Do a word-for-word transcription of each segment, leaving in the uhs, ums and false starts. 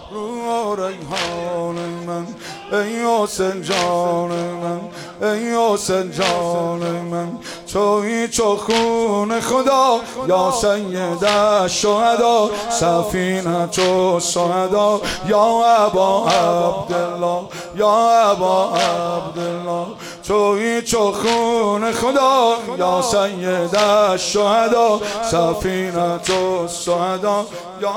رو ریحان من ای حسین جان من ای حسین جان من تویی چو خون خدا یا سید الشهدا سفینه چو شهدا یا ابا عبدالله یا ابا عبدالله تویی چو خون خدا یا سید الشهدا سفینه چو شهدا یا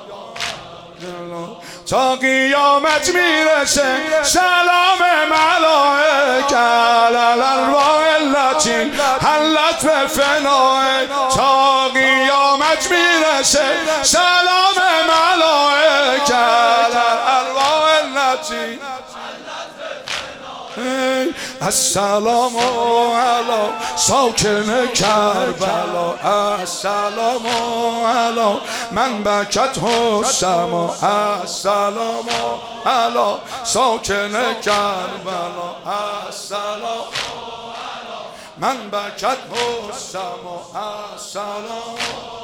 تا قیامت میرسه سلام ملائک علی الارواح التي حلت به فناه. تا قیامت میرسه سلام ملائک علی الارواح التي السلام علی ساکن کربلا السلام علی من بکت السما السلام علی ساکن کربلا السلام من بکت السما السلام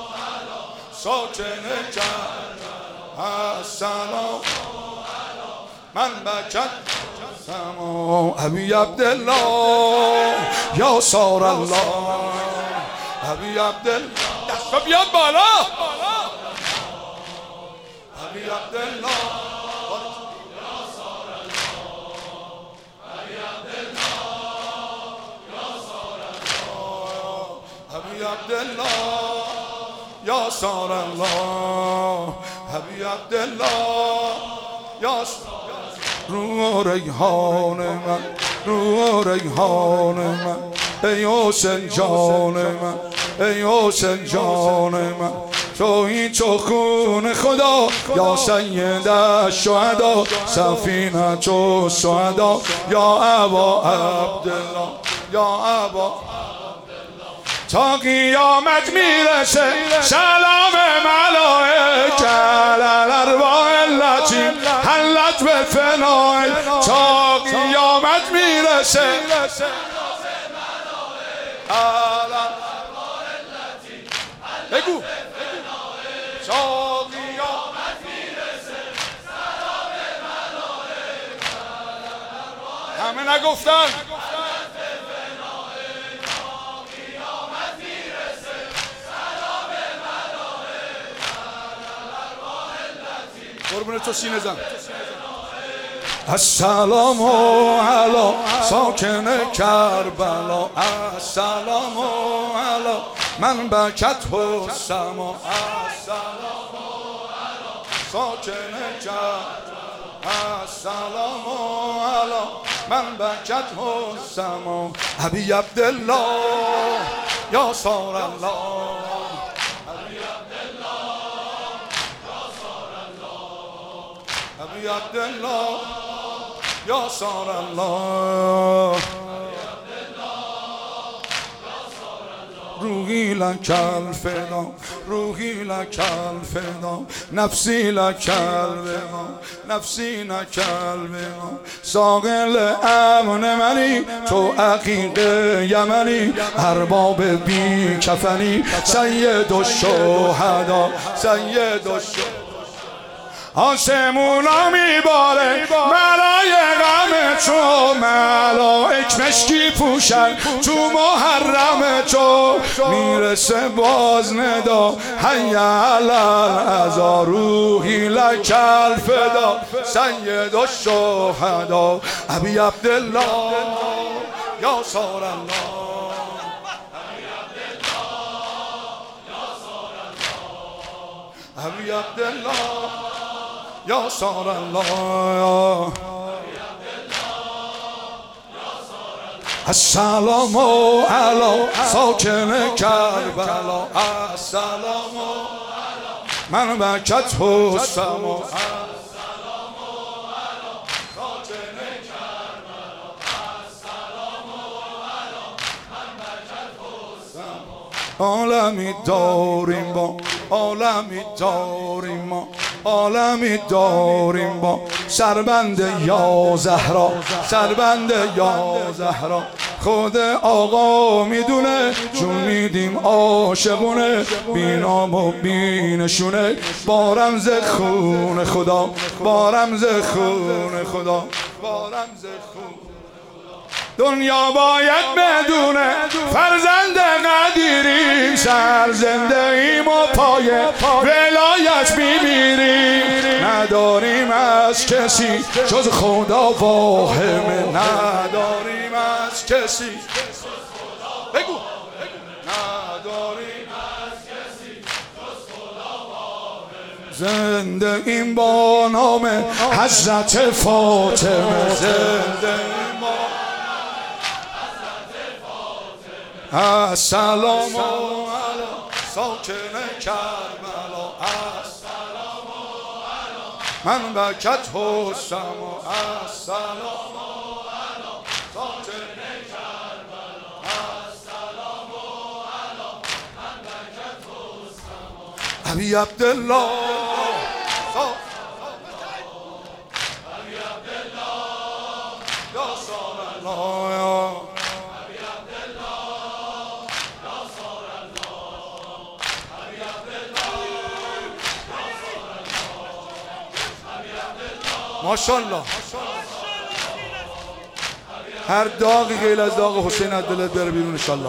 ساکن کربلا السلام من بکت ابی عبدالله یا سار الله ابی عبدالله دست بیاد بالا ابی عبدالله یا سار الله ابی عبدالله یا سار الله ابی عبدالله یا سار الله ابی عبدالله یا رو ریحان من رو ریحان من ای حسین جان من ای حسین جان من تویی چو خون خدا یا سید الشهدا سفینه چو شهدا یا ابا عبدالله یا ابا تا قیامت میرسه سلام ملائک علی الارواح التي حلت به فناه. تا قیامت میرسه سلام ملائک علی الارواح التي بگو تا قیامت میرسه سلام ملائک علی الارواح همه نگفتن قربون تو سینه زن. السلام علی ساکن کربلا السلام علی من بکت السما السلام علی ساکن کربلا السلام علی من بکت السما ابی عبدالله یا سار الله ابی عبدالله یا سار الله روحی لک الفدا روحی لک الفدا نفسی لک الفدا نفسی لک الفدا ساقل امن منی تو عقیق یمنی ارباب بی کفنی سید الشهدا سید الشهدا آسمونا میباره ملایق تو ملائک مشکی پوشن تو محرم تو میرسه باز ندا حی علی العزا روحی لک الفدا سید الشهدا ابی عبدالله یا سار الله ابی عبدالله یا سار الله السلام علی ساکن کربلا السلام علی من بکت السما السلام علی ساکن کربلا السلام علی من بکت السما عالمی داریم با عالمی داریم ما عالمی داریم با سربند یا زهرا سربند یا زهرا خود آقا میدونه جون میدیم عاشقونه، بینام و بینشونه، با رمز خون خدا، با رمز خون خدا، با رمز خون. دنیا باید بدونه فرزند قدیریم، سر زنده ایم و پای ولایت میمیریم. نداریم از کسی جز خدا واهمه، نداریم از کسی بگو نداریم از کسی جز خدا واهمه. زنده ایم با نام حضرت فاطمه، زنده ایم با السلام علی ساکن کربلا، السلام علی منبعت حسن، السلام علی ساکن کربلا، السلام علی منبعت حسن. ابی عبدالله ابی عبدالله یا رسول الله، ماشاءالله. هر داغی غیر از داغ حسین از دلت بره بیرون انشالله.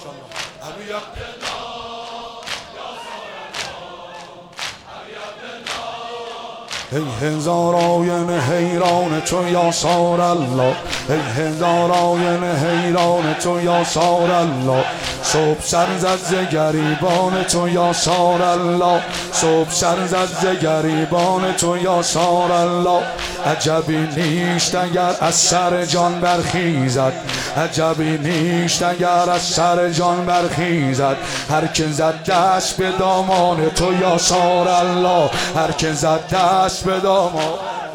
ای هزار آینه حیران تو یا سار الله، ای هزار آینه حیران تو یا سار الله. صبح سر زد ز گریبان تو یا سار الله، صبح سر زد ز گریبان تو یا سار الله. عجبی نیست اگر از سر جان برخیزد، عجبی نیست اگر از سر جان برخیزد. هر که زد دست به دامان تو یا سار الله، هر که زد دست به دامان.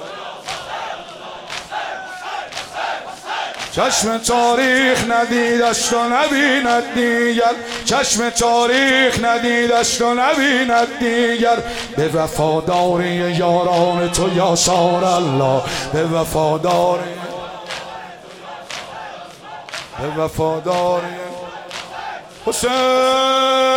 چشم تاریخ ندیدست و نبیند دیگر، چشم تاریخ ندیدست و نبیند دیگر. به وفاداری یاران تو یا سار الله، به وفاداری به وفاداری حسین.